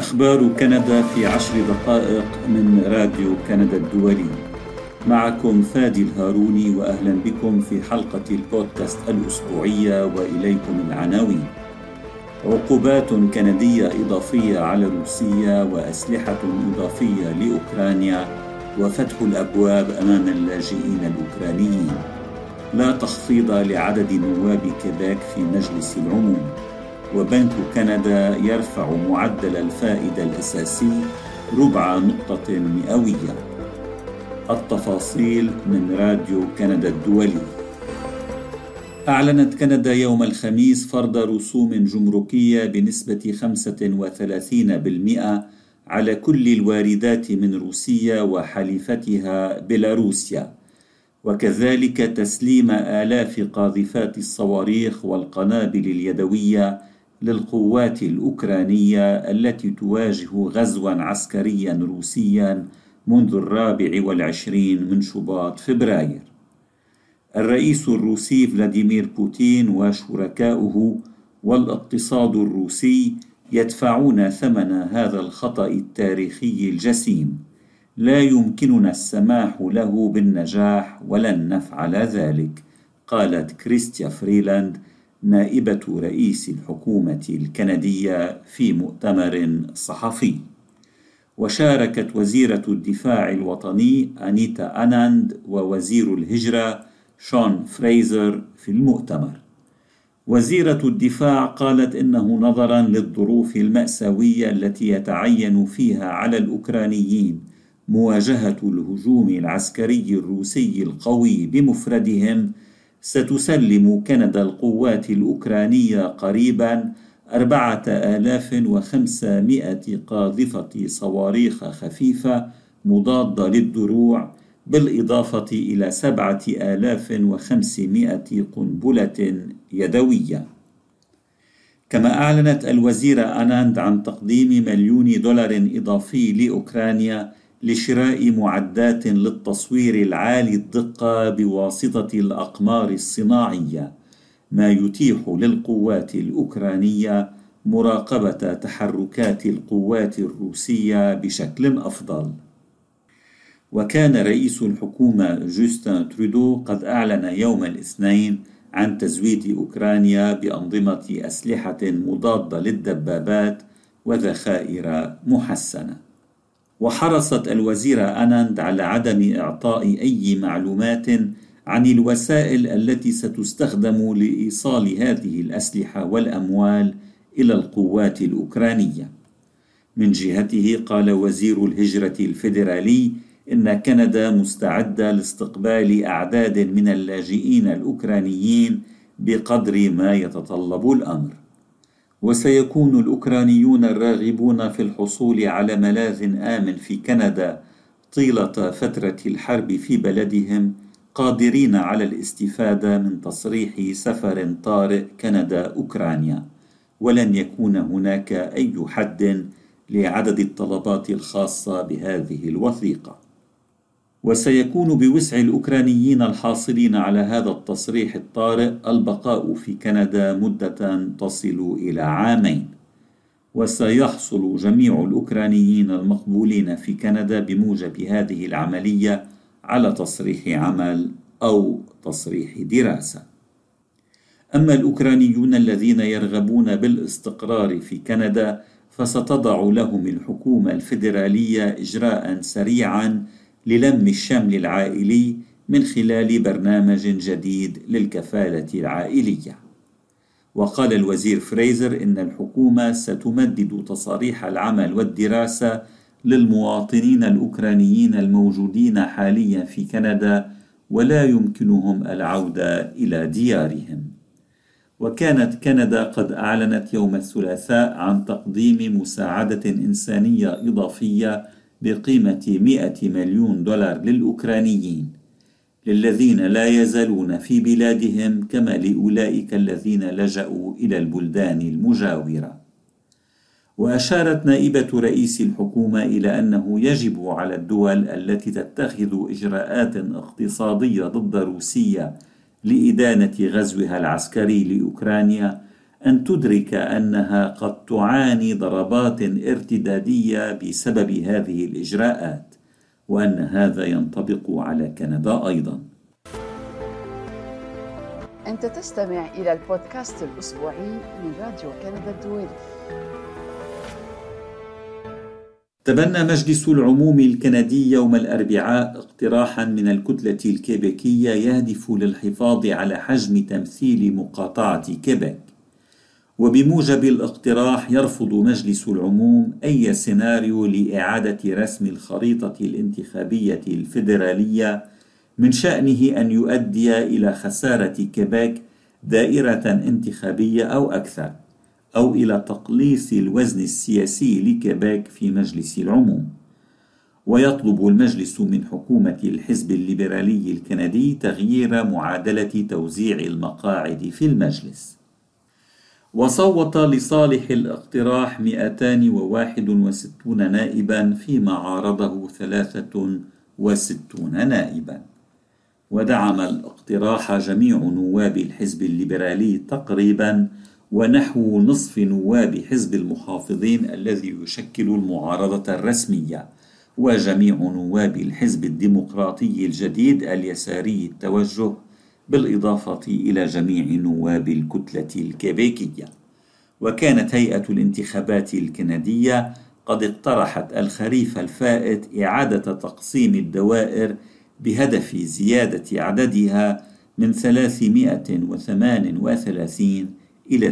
أخبار كندا في 10 دقائق من راديو كندا الدولي. معكم فادي الهاروني، وأهلا بكم في حلقة البودكاست الأسبوعية، وإليكم العناوين. عقوبات كندية إضافية على روسيا، وأسلحة إضافية لأوكرانيا، وفتح الأبواب أمام اللاجئين الأوكرانيين. لا تخفيض لعدد نواب كيبيك في مجلس العموم. وبنك كندا يرفع معدل الفائدة الأساسي ربع نقطة مئوية. التفاصيل من راديو كندا الدولي. أعلنت كندا يوم الخميس فرض رسوم جمركية بنسبة 35% على كل الواردات من روسيا وحليفتها بيلاروسيا، وكذلك تسليم آلاف قاذفات الصواريخ والقنابل اليدوية للقوات الأوكرانية التي تواجه غزوا عسكريا روسيا منذ 24 من شباط فبراير. الرئيس الروسي فلاديمير بوتين وشركاؤه والاقتصاد الروسي يدفعون ثمن هذا الخطأ التاريخي الجسيم. لا يمكننا السماح له بالنجاح، ولن نفعل ذلك، قالت كريستيا فريلاند نائبة رئيس الحكومة الكندية في مؤتمر صحفي. وشاركت وزيرة الدفاع الوطني أنيتا آناند ووزير الهجرة شون فريزر في المؤتمر. وزيرة الدفاع قالت إنه نظرا للظروف المأساوية التي يتعين فيها على الأوكرانيين مواجهة الهجوم العسكري الروسي القوي بمفردهم، ستسلم كندا القوات الأوكرانية قريبا 4500 قاذفة صواريخ خفيفة مضادة للدروع، بالإضافة إلى 7500 قنبلة يدوية. كما أعلنت الوزيرة آناند عن تقديم $1,000,000 إضافي لأوكرانيا لشراء معدات للتصوير العالي الدقة بواسطة الأقمار الصناعية، ما يتيح للقوات الأوكرانية مراقبة تحركات القوات الروسية بشكل أفضل. وكان رئيس الحكومة جوستن ترودو قد أعلن يوم الاثنين عن تزويد أوكرانيا بأنظمة أسلحة مضادة للدبابات وذخائر محسنة. وحرصت الوزيرة آناند على عدم إعطاء أي معلومات عن الوسائل التي ستستخدم لإيصال هذه الأسلحة والأموال إلى القوات الأوكرانية. من جهته قال وزير الهجرة الفيدرالي إن كندا مستعدة لاستقبال أعداد من اللاجئين الأوكرانيين بقدر ما يتطلب الأمر. وسيكون الأوكرانيون الراغبون في الحصول على ملاذ آمن في كندا طيلة فترة الحرب في بلدهم قادرين على الاستفادة من تصريح سفر طارئ كندا-أوكرانيا، ولن يكون هناك أي حد لعدد الطلبات الخاصة بهذه الوثيقة. وسيكون بوسع الأوكرانيين الحاصلين على هذا التصريح الطارئ البقاء في كندا مدة تصل إلى 2 عام. وسيحصل جميع الأوكرانيين المقبولين في كندا بموجب هذه العملية على تصريح عمل أو تصريح دراسة. أما الأوكرانيون الذين يرغبون بالاستقرار في كندا فستضع لهم الحكومة الفيدرالية إجراء سريعا للم الشمل العائلي من خلال برنامج جديد للكفالة العائلية. وقال الوزير فريزر إن الحكومة ستمدد تصاريح العمل والدراسة للمواطنين الأوكرانيين الموجودين حاليا في كندا ولا يمكنهم العودة إلى ديارهم. وكانت كندا قد أعلنت يوم الثلاثاء عن تقديم مساعدة إنسانية إضافية بقيمة $100 مليون للأوكرانيين، للذين لا يزالون في بلادهم كما لأولئك الذين لجأوا إلى البلدان المجاورة. وأشارت نائبة رئيس الحكومة إلى أنه يجب على الدول التي تتخذ إجراءات اقتصادية ضد روسيا لإدانة غزوها العسكري لأوكرانيا أن تدرك أنها قد تعاني ضربات ارتدادية بسبب هذه الإجراءات، وأن هذا ينطبق على كندا أيضاً. أنت تستمع إلى البودكاست الأسبوعي من راديو كندا الدولي. تبنى مجلس العموم الكندي يوم الأربعاء اقتراحاً من الكتلة الكيبيكية يهدف للحفاظ على حجم تمثيل مقاطعة كيبيك. وبموجب الاقتراح يرفض مجلس العموم أي سيناريو لإعادة رسم الخريطة الانتخابية الفيدرالية من شأنه أن يؤدي إلى خسارة كيبيك دائرة انتخابية أو أكثر، أو إلى تقليص الوزن السياسي لكيبيك في مجلس العموم. ويطلب المجلس من حكومة الحزب الليبرالي الكندي تغيير معادلة توزيع المقاعد في المجلس. وصوت لصالح الاقتراح 261 نائبا فيما عارضه 63 نائبا. ودعم الاقتراح جميع نواب الحزب الليبرالي تقريبا، ونحو نصف نواب حزب المحافظين الذي يشكل المعارضة الرسمية، وجميع نواب الحزب الديمقراطي الجديد اليساري التوجه، بالإضافة إلى جميع نواب الكتلة الكيبيكية. وكانت هيئة الانتخابات الكندية قد اقترحت الخريف الفائت إعادة تقسيم الدوائر بهدف زيادة عددها من 338 إلى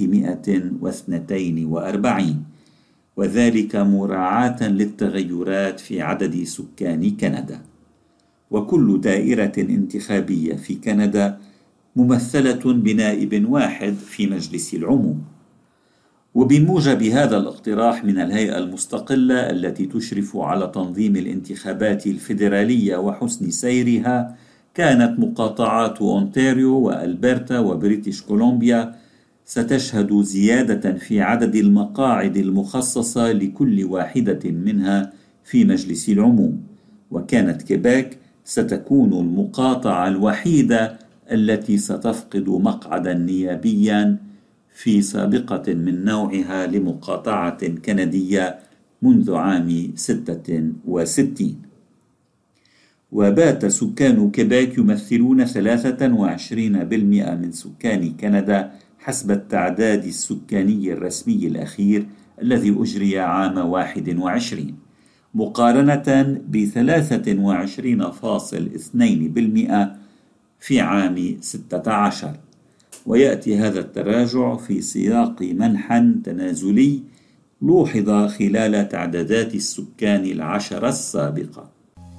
342، وذلك مراعاة للتغيرات في عدد سكان كندا. وكل دائرة انتخابية في كندا ممثلة بنائب واحد في مجلس العموم. وبموجب هذا الاقتراح من الهيئة المستقلة التي تشرف على تنظيم الانتخابات الفيدرالية وحسن سيرها، كانت مقاطعات أونتاريو وألبرتا وبريتش كولومبيا ستشهد زيادة في عدد المقاعد المخصصة لكل واحدة منها في مجلس العموم. وكانت كيبيك ستكون المقاطعة الوحيدة التي ستفقد مقعدا نيابيا في سابقة من نوعها لمقاطعة كندية منذ عام 66. وبات سكان كيبيك يمثلون 23% من سكان كندا حسب التعداد السكاني الرسمي الأخير الذي أجري عام 21، مقارنة ب23.2% في عام 16. ويأتي هذا التراجع في سياق منحى تنازلي لوحظ خلال تعدادات السكان 10 السابقة.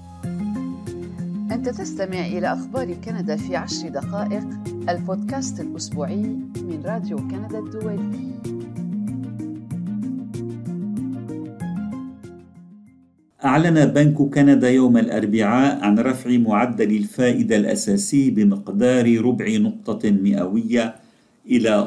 أنت تستمع إلى أخبار كندا في 10 دقائق، البودكاست الأسبوعي من راديو كندا الدولي. أعلن بنك كندا يوم الأربعاء عن رفع معدل الفائدة الأساسي بمقدار ربع نقطة مئوية إلى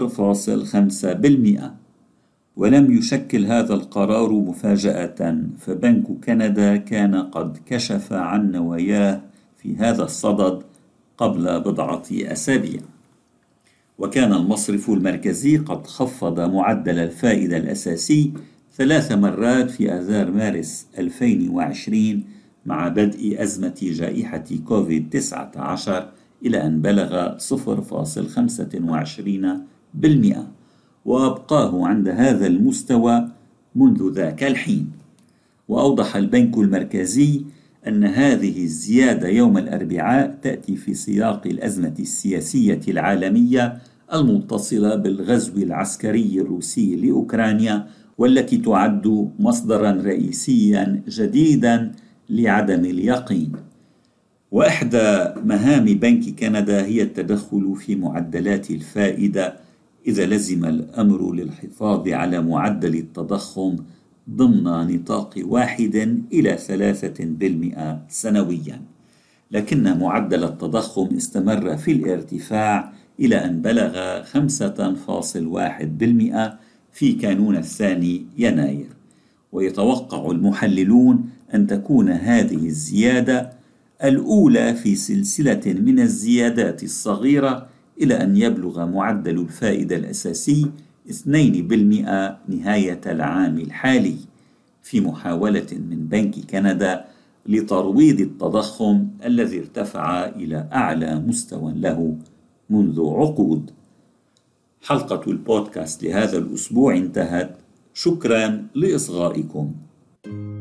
0.5%. ولم يشكل هذا القرار مفاجأة، فبنك كندا كان قد كشف عن نواياه في هذا الصدد قبل بضعة أسابيع. وكان المصرف المركزي قد خفض معدل الفائدة الأساسي 3 مرات في آذار مارس 2020 مع بدء أزمة جائحة كوفيد-19 إلى أن بلغ 0.25%، وأبقاه عند هذا المستوى منذ ذاك الحين. وأوضح البنك المركزي أن هذه الزيادة يوم الأربعاء تأتي في سياق الأزمة السياسية العالمية المتصلة بالغزو العسكري الروسي لأوكرانيا، والتي تعد مصدرا رئيسيا جديدا لعدم اليقين. وإحدى مهام بنك كندا هي التدخل في معدلات الفائدة إذا لزم الأمر للحفاظ على معدل التضخم ضمن نطاق 1 إلى 3% سنويا. لكن معدل التضخم استمر في الارتفاع إلى أن بلغ 5.1% في كانون الثاني يناير. ويتوقع المحللون أن تكون هذه الزيادة الأولى في سلسلة من الزيادات الصغيرة إلى أن يبلغ معدل الفائدة الأساسي 2% نهاية العام الحالي، في محاولة من بنك كندا لترويض التضخم الذي ارتفع إلى أعلى مستوى له منذ عقود. حلقة البودكاست لهذا الأسبوع انتهت. شكرا لإصغائكم.